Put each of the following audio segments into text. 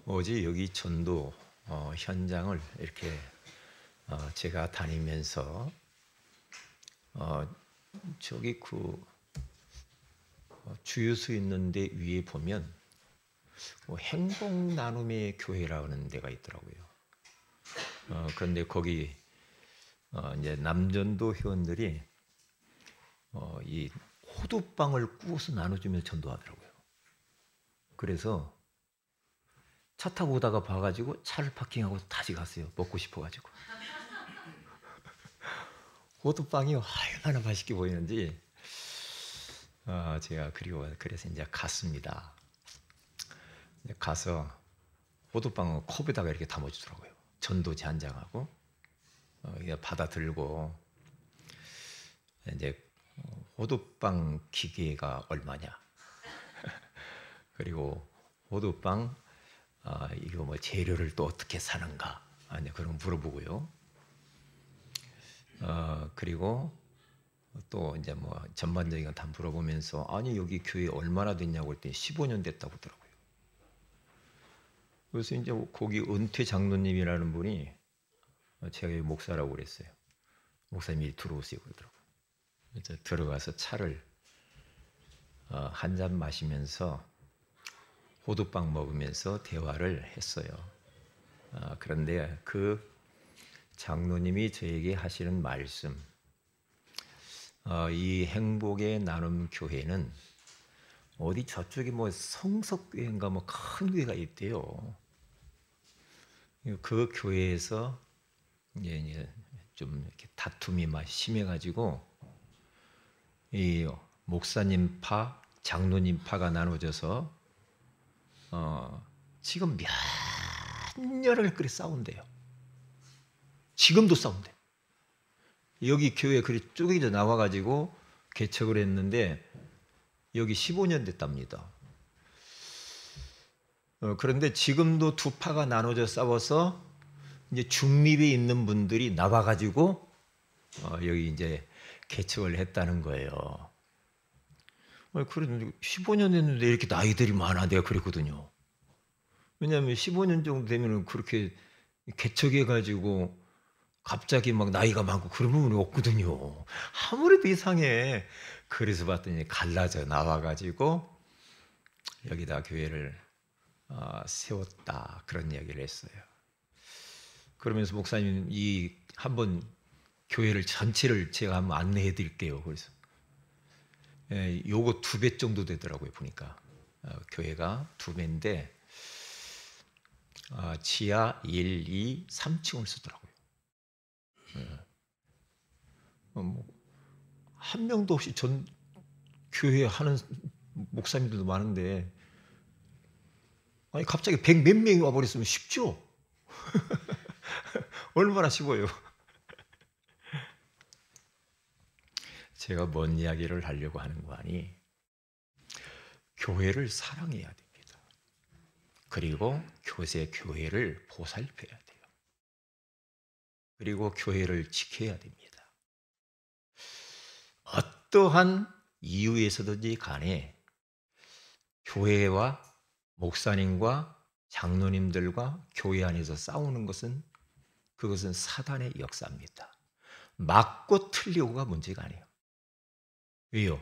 어제 여기 전도 현장을 이렇게 제가 다니면서 저기 그 주유소 있는데 위에 보면 행복 나눔의 교회라는 데가 있더라고요. 그런데 거기 이제 남전도 회원들이 이 호두빵을 구워서 나눠주면서 전도하더라고요. 그래서 차 타고 오다가 봐가지고 차를 파킹하고 다시 갔어요. 먹고 싶어가지고. 호두빵이 얼마나 맛있게 보이는지 제가 그래서 이제 갔습니다. 가서 호두빵을 컵에다가 이렇게 담아주더라고요. 전도지 한 장하고 받아 들고 이제 호두빵 기계가 얼마냐 그리고 호두빵 이거 뭐 재료를 또 어떻게 사는가 그런 거 물어보고요. 그리고 또 이제 뭐 전반적인 거 다 물어보면서 아니 여기 교회 얼마나 됐냐고 했더니 15년 됐다고 하더라고요. 그래서 이제 거기 은퇴 장로님이라는 분이 제가 목사라고 그랬어요. 목사님이 들어오세요 그러더라고요. 그래서 들어가서 차를 한 잔 마시면서 호두빵 먹으면서 대화를 했어요. 그런데 그 장로님이 저에게 하시는 말씀, 이 행복의 나눔 교회는 어디 저쪽에 뭐 성석교회인가 뭐 큰 교회가 있대요. 그 교회에서 이제 좀 이렇게 다툼이 막 심해가지고 이 목사님 파, 장로님 파가 나눠져서 지금 몇 년을 그렇게 싸운대요. 지금도 싸운대. 여기 교회 그리 쪼개져 나와가지고 개척을 했는데 여기 15년 됐답니다. 그런데 지금도 두 파가 나눠져 싸워서 이제 중립에 있는 분들이 나와가지고 여기 이제 개척을 했다는 거예요. 그런데 15년 됐는데 이렇게 나이들이 많아 내가 그랬거든요. 왜냐하면 15년 정도 되면 그렇게 개척해가지고 갑자기 막 나이가 많고 그런 부분이 없거든요. 아무래도 이상해. 그래서 봤더니 갈라져 나와가지고 여기다 교회를 세웠다 그런 이야기를 했어요. 그러면서 목사님 이 한번 교회를 전체를 제가 한번 안내해 드릴게요. 그래서 요거 2배 정도 되더라고요 보니까. 교회가 2배인데 지하 1, 2, 3층을 쓰더라고요. 한 명도 없이 전 교회 하는 목사님들도 많은데 아니 갑자기 100 몇 명이 와버렸으면 쉽죠? 얼마나 쉬워요. 제가 뭔 이야기를 하려고 하는 거 아니? 교회를 사랑해야 됩니다. 그리고 교회를 보살펴야 돼요. 그리고 교회를 지켜야 됩니다. 어떠한 이유에서든지 간에 교회와 목사님과 장로님들과 교회 안에서 싸우는 것은 그것은 사단의 역사입니다. 맞고 틀리고가 문제가 아니에요. 왜요?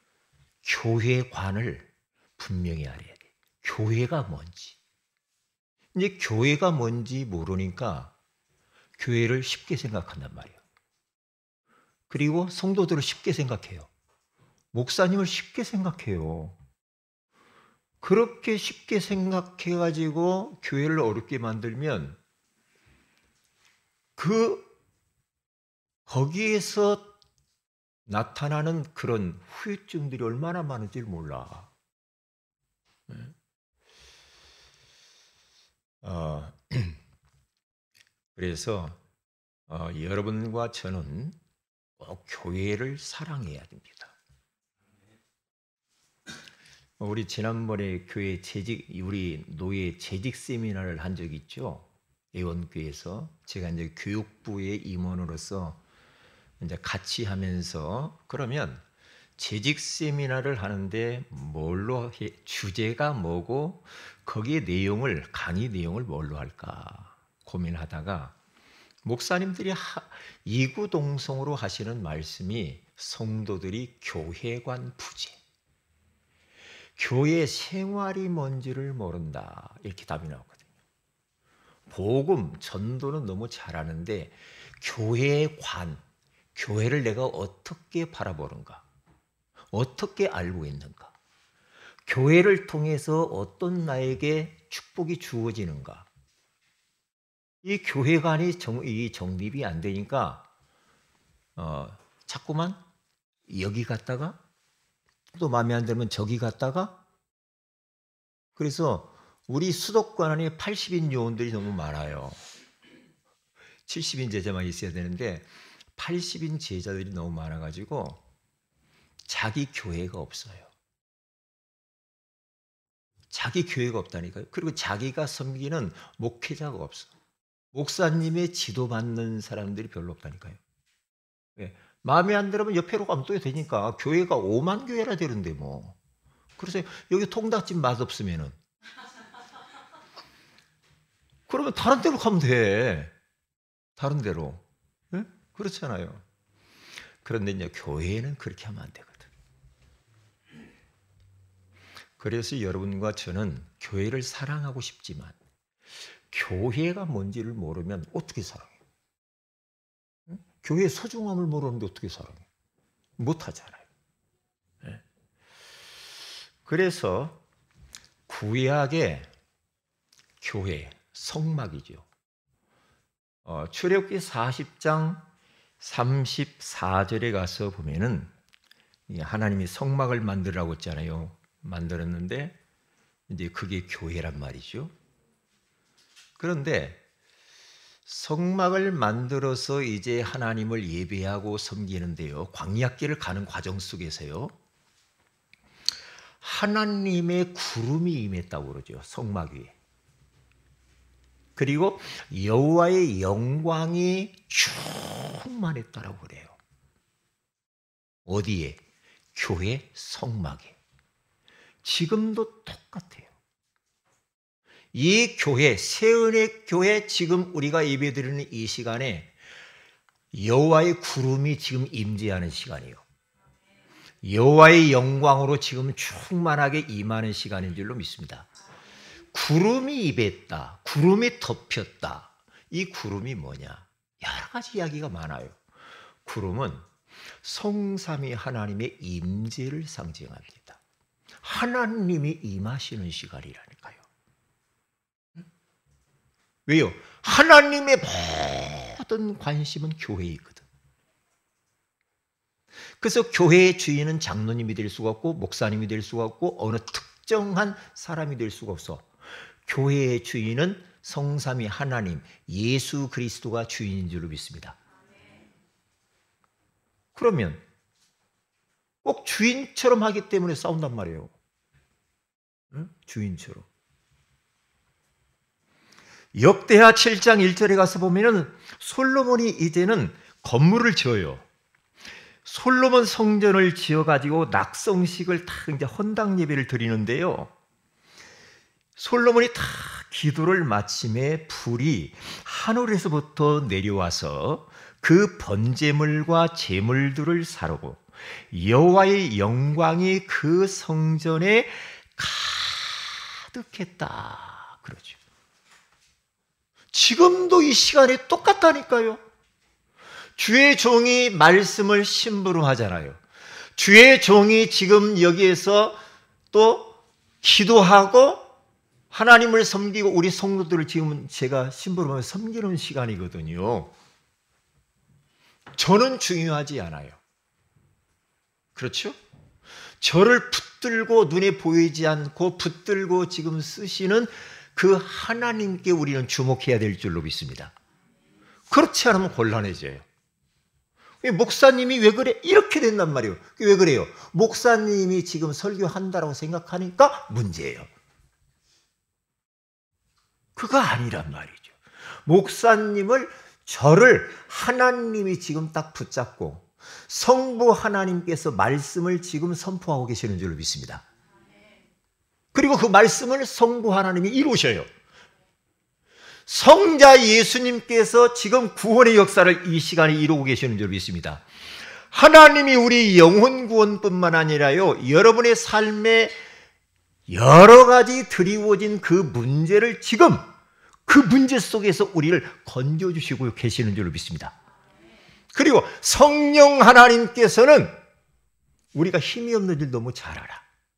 교회관을 분명히 알아야 돼요. 교회가 뭔지. 이제 교회가 뭔지 모르니까 교회를 쉽게 생각한단 말이에요. 그리고 성도들을 쉽게 생각해요. 목사님을 쉽게 생각해요. 그렇게 쉽게 생각해가지고 교회를 어렵게 만들면 거기에서 나타나는 그런 후유증들이 얼마나 많은지 몰라. 그래서 여러분과 저는 꼭 교회를 사랑해야 됩니다. 우리 지난번에 교회 우리 노예 재직 세미나를 한 적이 있죠. 예원교회에서 제가 이제 교육부의 임원으로서 이제 같이 하면서 그러면 재직 세미나를 하는데 주제가 뭐고 거기에 강의 내용을 뭘로 할까 고민하다가 목사님들이 이구동성으로 하시는 말씀이 성도들이 교회관 부재, 교회 생활이 뭔지를 모른다, 이렇게 답이 나오거든요. 복음, 전도는 너무 잘하는데 교회를 내가 어떻게 바라보는가, 어떻게 알고 있는가, 교회를 통해서 어떤 나에게 축복이 주어지는가, 이 교회관이 정립이 안 되니까 자꾸만 여기 갔다가 또 마음에 안 들면 저기 갔다가, 그래서 우리 수도권 안에 80인 요원들이 너무 많아요. 70인 제자만 있어야 되는데 80인 제자들이 너무 많아가지고 자기 교회가 없어요. 자기 교회가 없다니까요. 그리고 자기가 섬기는 목회자가 없어. 목사님의 지도받는 사람들이 별로 없다니까요. 네. 마음에 안 들으면 옆에로 가면 또 되니까. 교회가 5만 교회라 되는데 뭐. 그래서 여기 통닭집 맛없으면은 그러면 다른 데로 가면 돼. 다른 데로. 네? 그렇잖아요. 그런데 이제 교회는 그렇게 하면 안 되거든. 그래서 여러분과 저는 교회를 사랑하고 싶지만 교회가 뭔지를 모르면 어떻게 사랑해? 교회의 소중함을 모르는데 어떻게 사랑해? 못하잖아요. 네. 그래서 구약의 교회, 성막이죠. 출애굽기 40장 34절에 가서 보면은 하나님이 성막을 만들라고 했잖아요. 만들었는데 이제 그게 교회란 말이죠. 그런데 성막을 만들어서 이제 하나님을 예배하고 섬기는데요, 광야길을 가는 과정 속에서요, 하나님의 구름이 임했다고 그러죠. 성막 위에. 그리고 여호와의 영광이 충만했다라고 그래요. 어디에? 교회 성막에. 지금도 똑같아요. 이 교회, 새은혜 교회, 지금 우리가 예배드리는 이 시간에 여호와의 구름이 지금 임재하는 시간이에요. 여호와의 영광으로 지금 충만하게 임하는 시간인 줄로 믿습니다. 구름이 임했다, 구름이 덮였다. 이 구름이 뭐냐? 여러 가지 이야기가 많아요. 구름은 성삼위 하나님의 임재를 상징합니다. 하나님이 임하시는 시간이라니까요. 왜요? 하나님의 모든 관심은 교회에 있거든. 그래서 교회의 주인은 장로님이 될 수가 없고 목사님이 될 수가 없고 어느 특정한 사람이 될 수가 없어. 교회의 주인은 성삼위 하나님, 예수 그리스도가 주인인 줄로 믿습니다. 그러면 꼭 주인처럼 하기 때문에 싸운단 말이에요. 응? 주인처럼. 역대하 7장 1절에 가서 보면은 솔로몬이 이제는 건물을 지어요. 솔로몬 성전을 지어가지고 낙성식을 다 이제 헌당 예배를 드리는데요. 솔로몬이 다 기도를 마침에 불이 하늘에서부터 내려와서 그 번제물과 제물들을 사르고 여호와의 영광이 그 성전에 가득했다 그러죠. 지금도 이 시간에 똑같다니까요. 주의 종이 말씀을 심부름하잖아요. 주의 종이 지금 여기에서 또 기도하고 하나님을 섬기고 우리 성도들을 지금 제가 심부름하며 섬기는 시간이거든요. 저는 중요하지 않아요. 그렇죠? 저를 붙들고 눈에 보이지 않고 붙들고 지금 쓰시는 그 하나님께 우리는 주목해야 될 줄로 믿습니다. 그렇지 않으면 곤란해져요. 목사님이 왜 그래? 이렇게 된단 말이에요. 왜 그래요? 목사님이 지금 설교한다라고 생각하니까 문제예요. 그거 아니란 말이죠. 목사님을, 저를 하나님이 지금 딱 붙잡고 성부 하나님께서 말씀을 지금 선포하고 계시는 줄로 믿습니다. 그리고 그 말씀을 성부 하나님이 이루셔요. 성자 예수님께서 지금 구원의 역사를 이 시간에 이루고 계시는 줄로 믿습니다. 하나님이 우리 영혼 구원뿐만 아니라요, 여러분의 삶에 여러 가지 드리워진 그 문제를 지금 그 문제 속에서 우리를 건져주시고 계시는 줄로 믿습니다. 그리고 성령 하나님께서는 우리가 힘이 없는 줄 너무 잘 알아.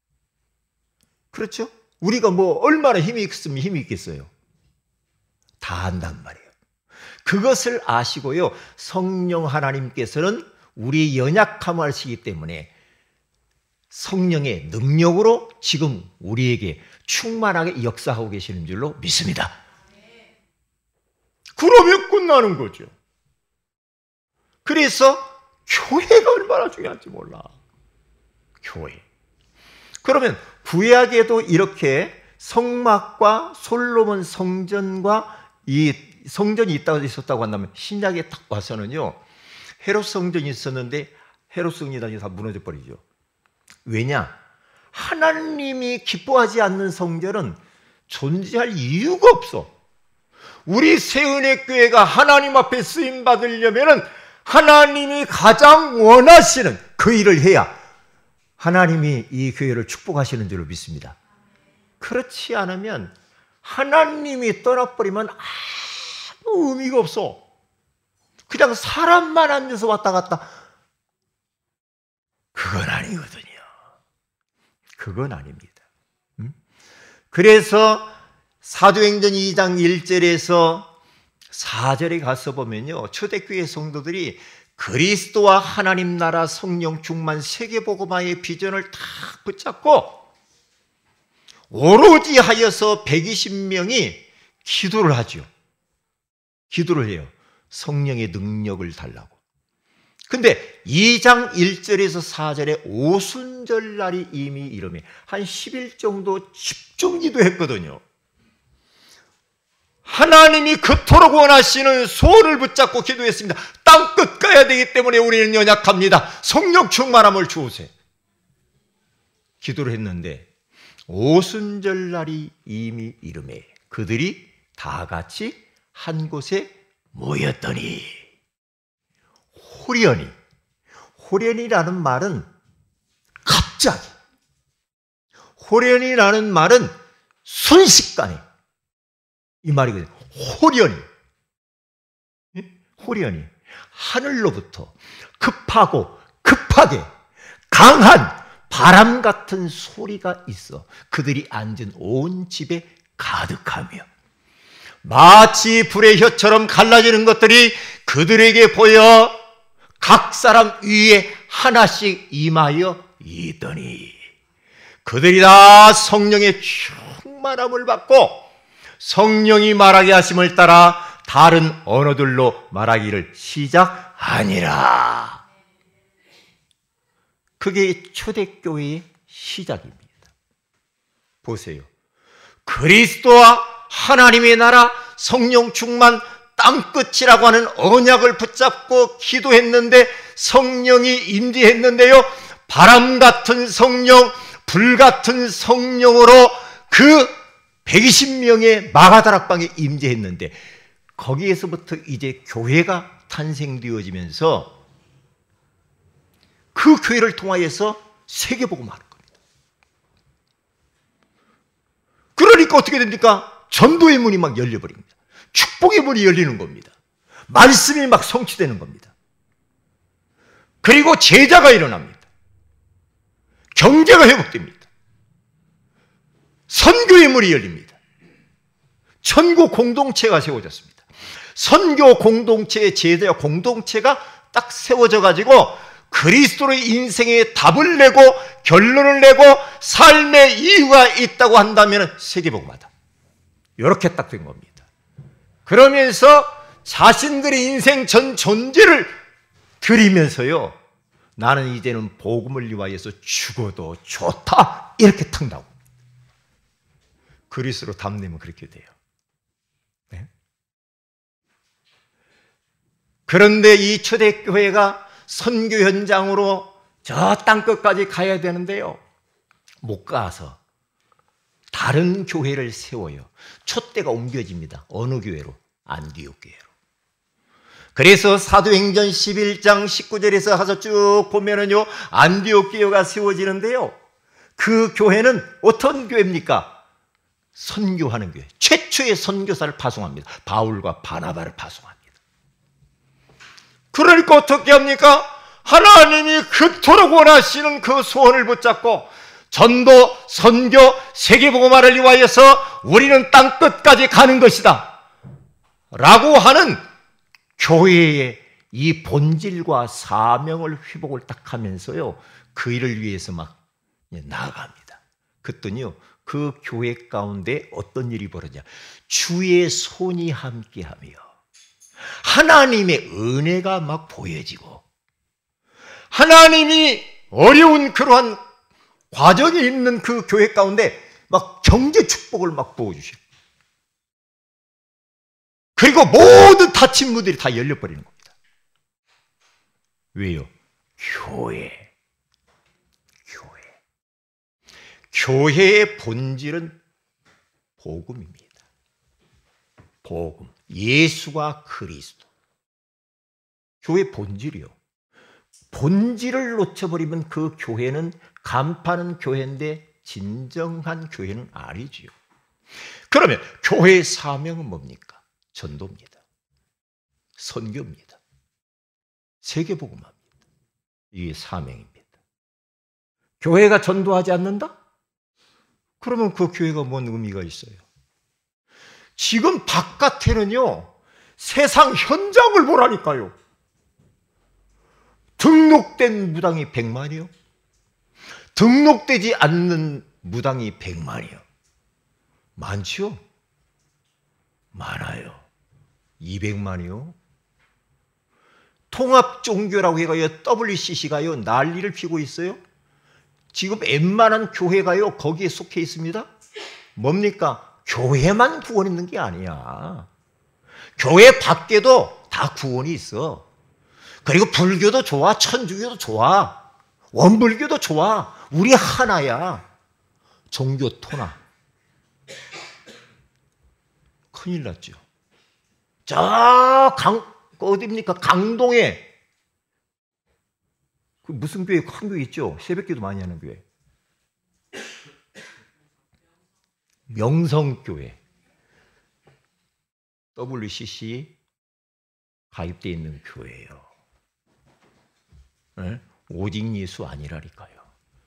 그렇죠? 우리가 뭐 얼마나 힘이 있으면 힘이 있겠어요? 다 안단 말이에요. 그것을 아시고요, 성령 하나님께서는 우리 연약함을 아시기 때문에 성령의 능력으로 지금 우리에게 충만하게 역사하고 계시는 줄로 믿습니다. 그러면 끝나는 거죠. 그래서 교회가 얼마나 중요한지 몰라. 교회. 그러면 구약에도 이렇게 성막과 솔로몬 성전과 이 성전이 있었다고 한다면, 신약에 딱 와서는요, 헤롯 성전이 있었는데 헤롯 성전이 다 무너져 버리죠. 왜냐? 하나님이 기뻐하지 않는 성전은 존재할 이유가 없어. 우리 새은혜교회가 하나님 앞에 쓰임 받으려면은 하나님이 가장 원하시는 그 일을 해야 하나님이 이 교회를 축복하시는 줄로 믿습니다. 그렇지 않으면 하나님이 떠나버리면 아무 의미가 없어. 그냥 사람만 앉아서 왔다 갔다. 그건 아니거든요. 그건 아닙니다. 그래서 사도행전 2장 1절에서 4절에 가서 보면요, 초대교회 성도들이 그리스도와 하나님 나라 성령 충만 세계복음화의 비전을 다 붙잡고 오로지 하여서 120명이 기도를 하죠. 기도를 해요. 성령의 능력을 달라고. 근데 2장 1절에서 4절에 오순절날이 이미 이름에 한 10일 정도 집중 기도했거든요. 하나님이 그토록 원하시는 소원을 붙잡고 기도했습니다. 땅끝 가야 되기 때문에 우리는 연약합니다. 성령 충만함을 주오세. 기도를 했는데 오순절날이 이미 이름에 그들이 다 같이 한 곳에 모였더니, 호련이라는 말은 갑자기, 호련이라는 말은 순식간에, 이 말이거든요. 호련이 하늘로부터 급하게 강한 바람 같은 소리가 있어 그들이 앉은 온 집에 가득하며, 마치 불의 혀처럼 갈라지는 것들이 그들에게 보여 각 사람 위에 하나씩 임하여 있더니, 그들이 다 성령의 충만함을 받고 성령이 말하게 하심을 따라 다른 언어들로 말하기를 시작하니라. 그게 초대교회의 시작입니다. 보세요. 그리스도와 하나님의 나라 성령 충만 땅끝이라고 하는 언약을 붙잡고 기도했는데 성령이 임재했는데요, 바람 같은 성령, 불 같은 성령으로 그 120명의 마가다락방에 임재했는데, 거기에서부터 이제 교회가 탄생되어지면서 그 교회를 통하여서 세계복음화하는 겁니다. 그러니까 어떻게 됩니까? 전도의 문이 막 열려버립니다. 축복의 문이 열리는 겁니다. 말씀이 막 성취되는 겁니다. 그리고 제자가 일어납니다. 경제가 회복됩니다. 선교의 문이 열립니다. 천국 공동체가 세워졌습니다. 선교 공동체의 제자 공동체가 딱 세워져 가지고 그리스도의 인생에 답을 내고 결론을 내고 삶의 이유가 있다고 한다면 세계복음화다. 이렇게 딱 된 겁니다. 그러면서 자신들의 인생 전 존재를 드리면서요, 나는 이제는 복음을 위하여서 죽어도 좋다, 이렇게 탁 나오고, 그리스도로 담내면 그렇게 돼요. 네? 그런데 이 초대교회가 선교 현장으로 저 땅끝까지 가야 되는데요. 못 가서 다른 교회를 세워요. 촛대가 옮겨집니다. 어느 교회로? 안디옥 교회로. 그래서 사도행전 11장 19절에서 가서 쭉 보면은요, 안디옥 교회가 세워지는데요. 그 교회는 어떤 교회입니까? 선교하는 교회. 최초의 선교사를 파송합니다. 바울과 바나바를 파송합니다. 그러니까 어떻게 합니까? 하나님이 그토록 원하시는 그 소원을 붙잡고 전도, 선교, 세계복음화를 위하여서 우리는 땅끝까지 가는 것이다 라고 하는 교회의 이 본질과 사명을 회복을 딱 하면서요, 그 일을 위해서 막 나아갑니다. 그랬더니요, 그 교회 가운데 어떤 일이 벌어지냐, 주의 손이 함께하며 하나님의 은혜가 막 보여지고, 하나님이 어려운 그러한 과정이 있는 그 교회 가운데 막 경제 축복을 막 부어주셔요. 그리고 모든 닫힌 문들이 다 열려버리는 겁니다. 왜요? 교회의 본질은 복음입니다. 복음. 예수가 그리스도. 교회 본질이요. 본질을 놓쳐버리면 그 교회는 간파는 교회인데 진정한 교회는 아니지요. 그러면 교회의 사명은 뭡니까? 전도입니다. 선교입니다. 세계복음화입니다. 이게 사명입니다. 교회가 전도하지 않는다? 그러면 그 교회가 뭔 의미가 있어요? 지금 바깥에는요, 세상 현장을 보라니까요. 등록된 무당이 100만이요. 등록되지 않는 무당이 100만이요. 많지요? 많아요. 200만이요. 통합종교라고 해가요, WCC가요, 난리를 피고 있어요. 지금 웬만한 교회가요, 거기에 속해 있습니다. 뭡니까? 교회만 구원 있는 게 아니야. 교회 밖에도 다 구원이 있어. 그리고 불교도 좋아, 천주교도 좋아, 원불교도 좋아. 우리 하나야. 종교 토나. 큰일 났죠. 어디입니까? 강동에 그 무슨 교회, 큰 교회 있죠? 새벽기도 많이 하는 교회. 명성교회. WCC 가입되어 있는 교회예요. 네? 오직 예수 아니라니까요.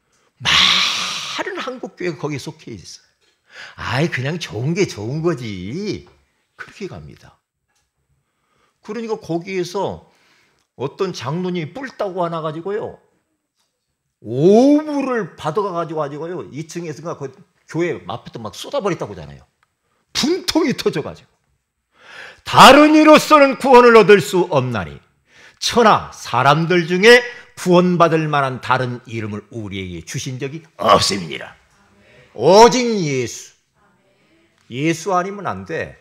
많은 한국교회가 거기에 속해 있어요. 아이, 그냥 좋은 게 좋은 거지. 그렇게 갑니다. 그러니까 거기에서 어떤 장로님이 뿔 따고 하나 가지고요, 오물을 받아가지고요, 2층에서 그 교회 앞에도 막 쏟아버렸다고 하잖아요. 분통이 터져가지고. 다른 이로서는 구원을 얻을 수 없나니 천하 사람들 중에 구원받을 만한 다른 이름을 우리에게 주신 적이 없습니다. 오직 예수. 예수 아니면 안 돼.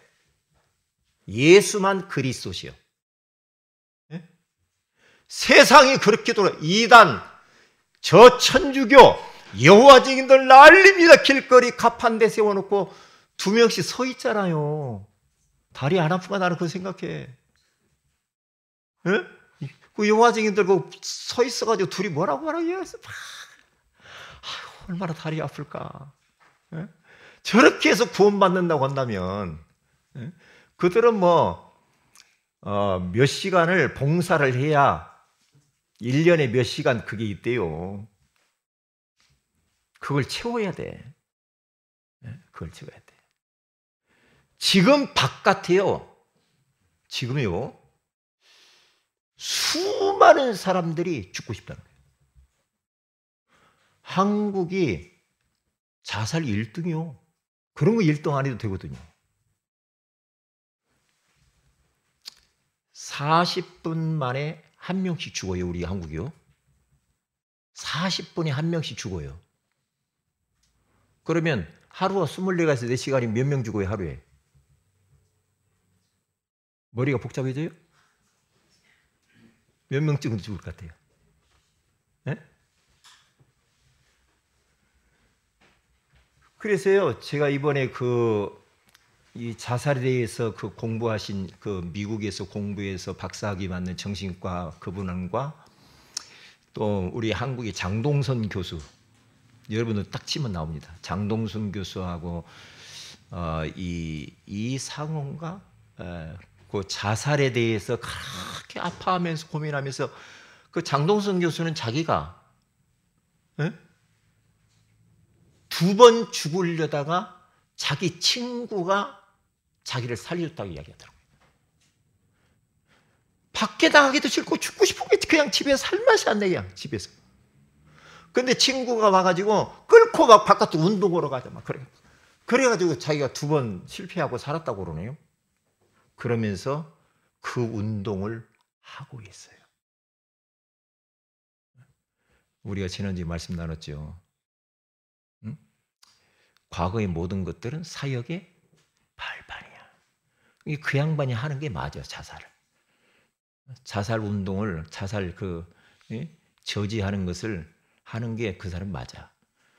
예수만 그리스도시요. 네? 세상이 그렇게 돌아. 이단, 저 천주교, 여호와 증인들 난립니다. 길거리 갑판대 세워놓고 2명씩 서 있잖아요. 다리 안 아픈가? 나는 그거 생각해. 네? 그 여호와 증인들 서 있어가지고 둘이 뭐라고 하라고 해서 얼마나 다리 아플까. 네? 저렇게 해서 구원받는다고 한다면, 네? 그들은 몇 시간을 봉사를 해야 1년에 몇 시간 그게 있대요. 그걸 채워야 돼. 네? 그걸 채워야 돼. 지금 바깥에요. 지금요. 수많은 사람들이 죽고 싶다는 거예요. 한국이 자살 1등이요. 그런 거 1등 안 해도 되거든요. 40분 만에 1명씩 죽어요. 우리 한국이요. 40분에 1명씩 죽어요. 그러면 하루가 24시간에서 4시간이 몇 명 죽어요, 하루에? 머리가 복잡해져요? 몇 명쯤 죽을 것 같아요? 네? 그래서요, 제가 이번에 이 자살에 대해서 공부하신 미국에서 공부해서 박사학위 받는 정신과 그분과 또 우리 한국의 장동선 교수, 여러분들 딱 치면 나옵니다. 장동선 교수하고 이상훈가 그 자살에 대해서 그렇게 아파하면서 고민하면서 그 장동선 교수는 자기가 두 번 죽으려다가 자기 친구가 자기를 살려줬다고 이야기하더라고요. 밖에 나가기도 싫고 죽고 싶은 게 그냥 집에서 살 맛이 안 나, 그냥 집에서. 근데 친구가 와가지고 끌고 막 바깥으로 운동하러 가자, 막 그래. 그래가지고 자기가 두 번 실패하고 살았다고 그러네요. 그러면서 그 운동을 하고 있어요. 우리가 지난주에 말씀 나눴죠. 응? 과거의 모든 것들은 사역의 발판이야. 그 양반이 하는 게 맞아, 자살을. 자살 운동을, 저지하는 것을 하는 게 그 사람 맞아.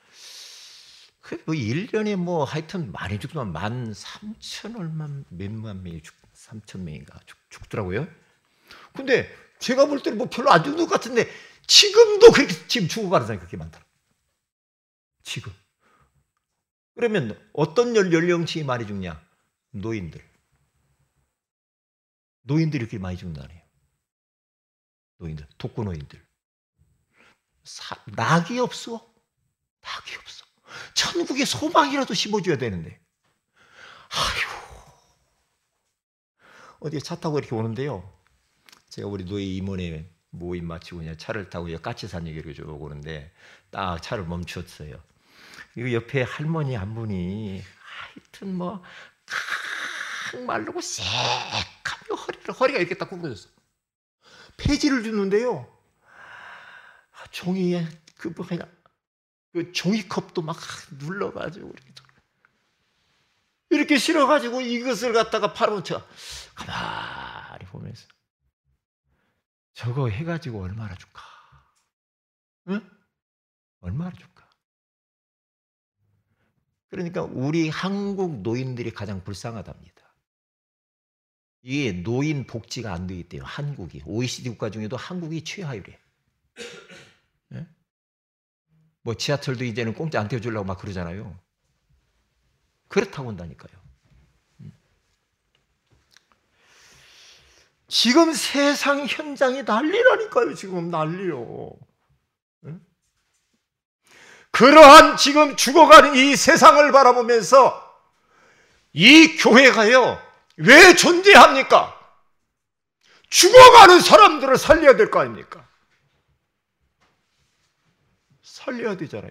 뭐 1년에 뭐 하여튼 많이 죽지만 13,000 얼마 몇만 명이 3,000명인가 죽더라고요. 근데 제가 볼 때는 뭐 별로 안 죽는 것 같은데 지금도 그렇게 지금 죽어가는 사람이 그렇게 많더라. 지금. 그러면 어떤 연령층이 많이 죽냐? 노인들. 노인들이 이렇게 많이 죽는다네요. 노인들, 독거노인들. 낙이 없어. 낙이 없어. 천국에 소망이라도 심어줘야 되는데. 아휴. 어디에 차 타고 이렇게 오는데요. 제가 우리 노예 임원회 모임 마치고 그냥 차를 타고 까치산 얘기를 쭉 오는데 딱 차를 멈췄어요. 이거 옆에 할머니 한 분이 하여튼 뭐 마르고 새까며 허리가 이렇게 딱 굽어졌어. 폐지를 주는데요. 종이에 그 종이컵도 막 눌러가지고 이렇게 실어가지고 이것을 갖다가 바로 가만히 보면서 저거 해가지고 얼마나 줄까? 응? 얼마나 줄까? 그러니까 우리 한국 노인들이 가장 불쌍하답니다. 이게 노인 복지가 안 되기 때문에 한국이 OECD 국가 중에도 한국이 최하위래. 네? 뭐 지하철도 이제는 공짜 안 태워주려고 막 그러잖아요. 그렇다고 한다니까요. 지금 세상 현장이 난리라니까요. 지금 난리요. 네? 그러한 지금 죽어가는 이 세상을 바라보면서 이 교회가요. 왜 존재합니까? 죽어가는 사람들을 살려야 될 거 아닙니까? 살려야 되잖아요.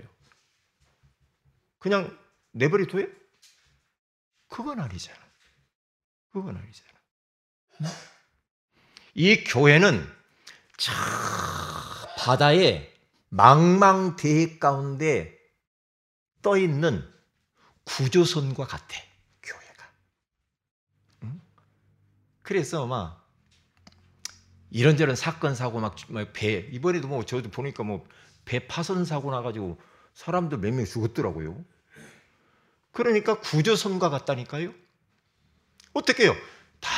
그냥 내버려둬요? 그건 아니잖아. 그건 아니잖아. 이 교회는 저 바다의 망망대해 가운데 떠 있는 구조선과 같아. 교회가. 그래서 막 이런저런 사건 사고 막 배 이번에도 뭐 저도 보니까 뭐 배 파손 사고 나가지고 사람들 몇 명 죽었더라고요. 그러니까 구조선과 같다니까요. 어떻게 해요? 다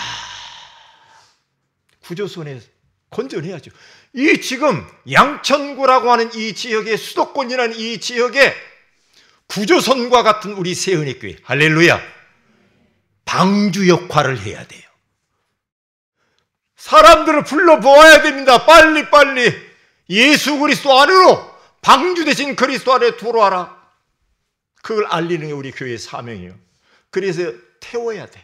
구조선에 건전해야죠. 이 지금 양천구라고 하는 이 지역의 수도권이라는 이 지역에 구조선과 같은 우리 새은혜교회 할렐루야 방주 역할을 해야 돼요. 사람들을 불러보아야 됩니다. 빨리빨리 예수 그리스도 안으로 방주 대신 그리스도 안에 들어와라. 그걸 알리는 게 우리 교회의 사명이에요. 그래서 태워야 돼.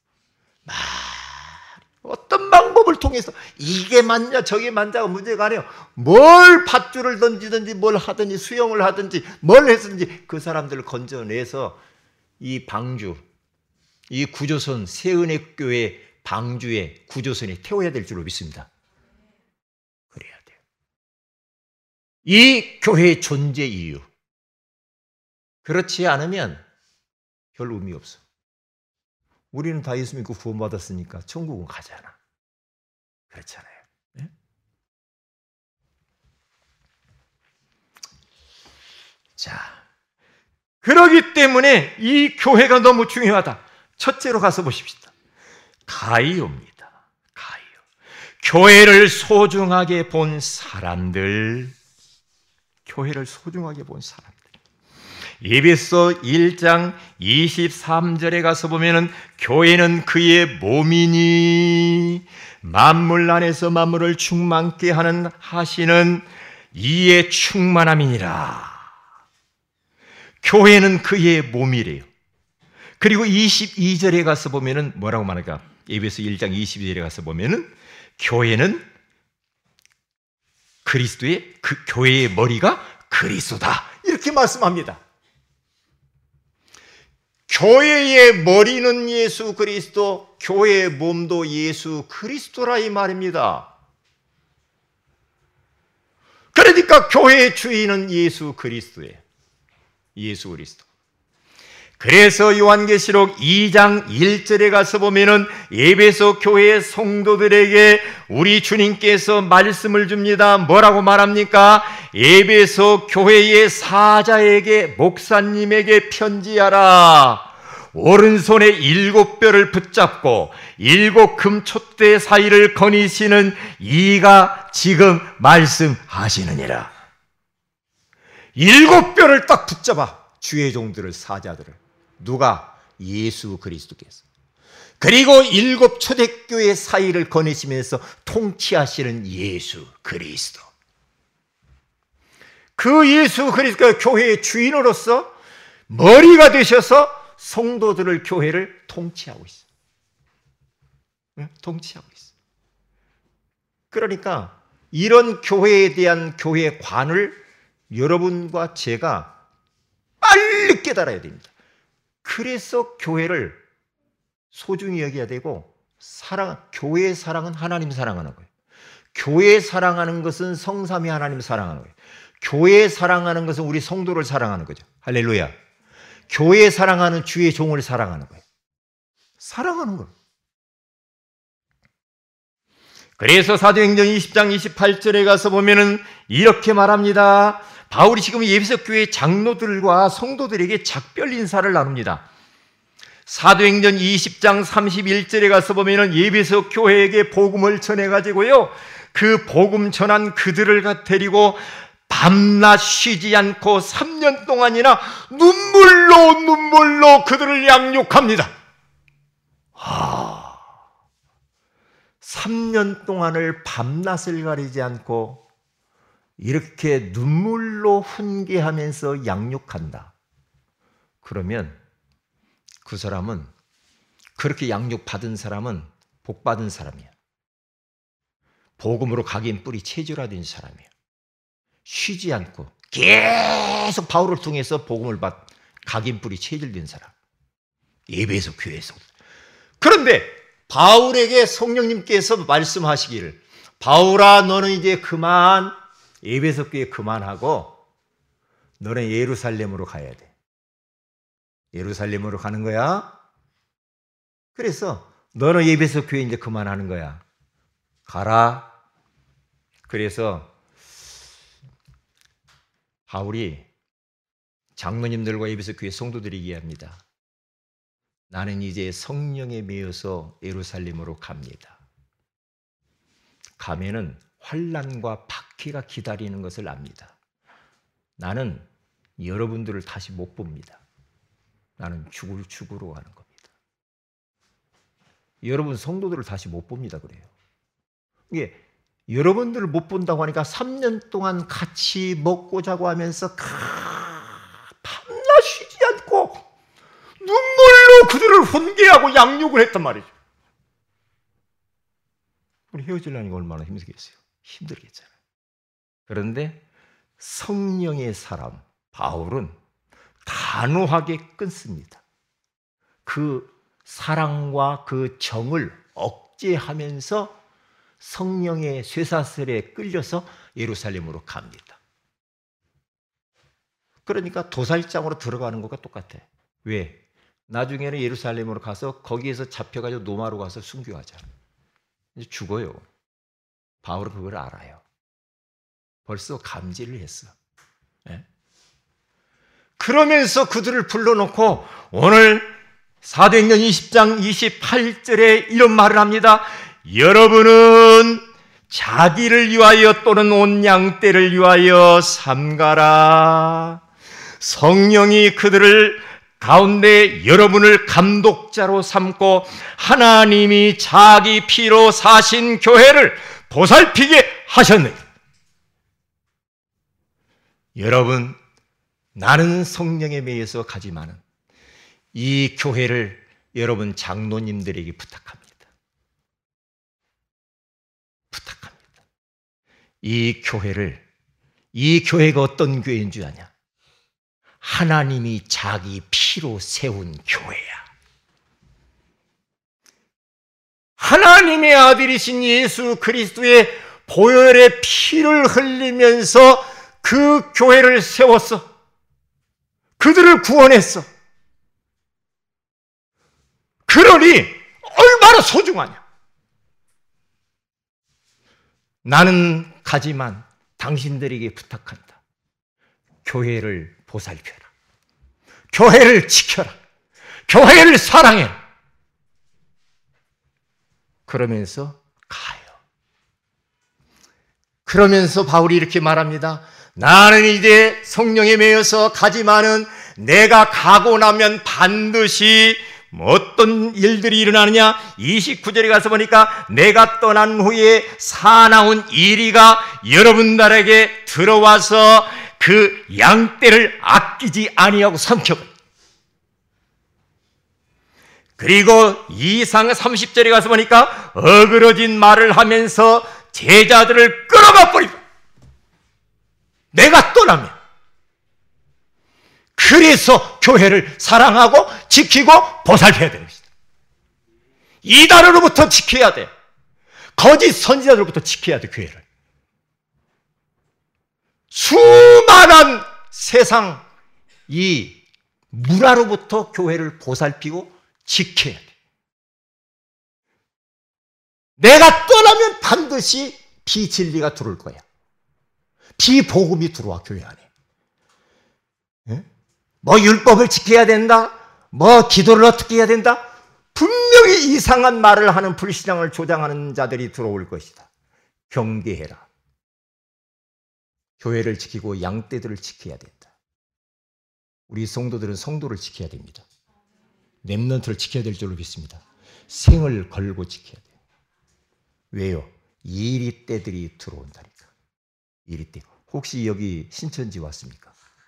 어떤 방법을 통해서 이게 맞냐 저게 맞냐가 문제가 아니에요. 뭘 밧줄을 던지든지 뭘 하든지 수영을 하든지 뭘 했든지 그 사람들을 건져내서 이 방주 이 구조선 새은혜교회 방주의 구조선에 태워야 될 줄로 믿습니다. 그래야 돼요. 이 교회의 존재 이유. 그렇지 않으면 별 의미 없어. 우리는 다 예수 믿고 구원받았으니까 천국은 가잖아. 그렇잖아요. 네? 자, 그러기 때문에 이 교회가 너무 중요하다. 첫째로 가서 보십시다. 가이오입니다. 가이오. 교회를 소중하게 본 사람들. 교회를 소중하게 본 사람들. 에베소 1장 23절에 가서 보면은 교회는 그의 몸이니 만물 안에서 만물을 충만케 하시는 이의 충만함이니라. 교회는 그의 몸이래요. 그리고 22절에 가서 보면은 뭐라고 말할까? 에베소 1장 22절에 가서 보면은 교회는 그리스도의 그 교회의 머리가 그리스도다. 이렇게 말씀합니다. 교회의 머리는 예수 그리스도, 교회의 몸도 예수 그리스도라 이 말입니다. 그러니까 교회의 주인은 예수 그리스도예요. 예수 그리스도. 그래서 요한계시록 2장 1절에 가서 보면은 에베소 교회의 성도들에게 우리 주님께서 말씀을 줍니다. 뭐라고 말합니까? 에베소 교회의 사자에게, 목사님에게 편지하라. 오른손에 7뼈를 붙잡고 7 금촛대 사이를 거니시는 이가 지금 말씀하시느니라. 7뼈를 딱 붙잡아. 주의 종들을, 사자들을. 누가? 예수 그리스도께서. 그리고 7 초대교회 사이를 거니시면서 통치하시는 예수 그리스도. 그 예수 그리스도가 교회의 주인으로서 머리가 되셔서 성도들을, 교회를 통치하고 있어요. 통치하고 있어요. 그러니까 이런 교회에 대한 교회관을 여러분과 제가 빨리 깨달아야 됩니다. 그래서 교회를 소중히 여겨야 되고, 교회의 사랑은 하나님 사랑하는 거예요. 교회 사랑하는 것은 성삼위 하나님 사랑하는 거예요. 교회 사랑하는 것은 우리 성도를 사랑하는 거죠. 할렐루야. 교회 사랑하는 주의 종을 사랑하는 거예요. 사랑하는 거예요. 그래서 사도행전 20장 28절에 가서 보면은 이렇게 말합니다. 바울이 지금 에베소 교회 장로들과 성도들에게 작별 인사를 나눕니다. 사도행전 20장 31절에 가서 보면은 에베소 교회에게 복음을 전해가지고요, 그 복음 전한 그들을 데리고 밤낮 쉬지 않고 3년 동안이나 눈물로 그들을 양육합니다. 3년 동안을 밤낮을 가리지 않고 이렇게 눈물로 훈계하면서 양육한다. 그러면 그 사람은, 그렇게 양육받은 사람은 복받은 사람이야. 복음으로 각인 뿌리 체질화된 사람이야. 쉬지 않고 계속 바울을 통해서 복음을 각인 뿌리 체질된 사람. 에베소 교회에서. 그런데 바울에게 성령님께서 말씀하시기를, 바울아, 너는 이제 그만 에베소 교회 그만하고 너는 예루살렘으로 가야 돼. 예루살렘으로 가는 거야. 그래서 너는 에베소 교회 이제 그만하는 거야. 가라. 그래서 바울이 장로님들과 에베소 교회 성도들이 얘기합니다. 나는 이제 성령에 매여서 예루살렘으로 갑니다. 가면은 환난과 박해가 기다리는 것을 압니다. 나는 여러분들을 다시 못 봅니다. 나는 죽으러 가는 겁니다. 여러분 성도들을 다시 못 봅니다. 그래요. 이게 여러분들을 못 본다고 하니까 3년 동안 같이 먹고 자고 하면서 밤낮 쉬지 않고 눈물로 그들을 훈계하고 양육을 했단 말이죠. 우리 헤어지려니까 얼마나 힘들겠어요. 힘들겠잖아요. 그런데 성령의 사람 바울은 단호하게 끊습니다. 그 사랑과 그 정을 억제하면서 성령의 쇠사슬에 끌려서 예루살렘으로 갑니다. 그러니까 도살장으로 들어가는 것과 똑같아. 왜? 나중에는 예루살렘으로 가서 거기에서 잡혀가지고 노마로 가서 순교하잖아. 이제 죽어요. 바울은 그걸 알아요. 벌써 감지를 했어. 네? 그러면서 그들을 불러놓고 오늘 사도행전 20장 28절에 이런 말을 합니다. 여러분은 자기를 위하여 또는 온 양떼를 위하여 삼가라. 성령이 그들을 가운데 여러분을 감독자로 삼고 하나님이 자기 피로 사신 교회를 보살피게 하셨느니라. 여러분, 나는 성령에 매여서 가지만은 이 교회를 여러분 장로님들에게 부탁합니다. 부탁합니다. 이 교회가 어떤 교회인 줄 아냐? 하나님이 자기 피로 세운 교회야. 하나님의 아들이신 예수 그리스도의 보혈의 피를 흘리면서 그 교회를 세웠어. 그들을 구원했어. 그러니 얼마나 소중하냐. 나는 가지만 당신들에게 부탁한다. 교회를 보살펴라. 교회를 지켜라. 교회를 사랑해라. 그러면서 가요. 그러면서 바울이 이렇게 말합니다. 나는 이제 성령에 매여서 가지만은 내가 가고 나면 반드시 어떤 일들이 일어나느냐? 29절에 가서 보니까 내가 떠난 후에 사나운 이리가 여러분들에게 들어와서 그 양떼를 아끼지 아니하고 삼켜버려. 그리고 30절에 가서 보니까 어그러진 말을 하면서 제자들을 끌어가 버리고 내가 떠나면. 그래서 교회를 사랑하고 지키고 보살펴야 되는 것이다. 이단으로부터 지켜야 돼. 거짓 선지자들로부터 지켜야 돼, 교회를. 수많은 세상 이 문화로부터 교회를 보살피고 지켜야 돼. 내가 떠나면 반드시 비진리가 들어올 거야. 비복음이 들어와, 교회 안에. 뭐 율법을 지켜야 된다, 뭐 기도를 어떻게 해야 된다, 분명히 이상한 말을 하는 불신앙을 조장하는 자들이 들어올 것이다. 경계해라. 교회를 지키고 양떼들을 지켜야 된다. 우리 성도들은 성도를 지켜야 됩니다. 렘넌트를 지켜야 될 줄로 믿습니다. 생을 걸고 지켜야 돼요. 왜요? 이리 때들이 들어온다니까. 이리 때. 혹시 여기 신천지 왔습니까?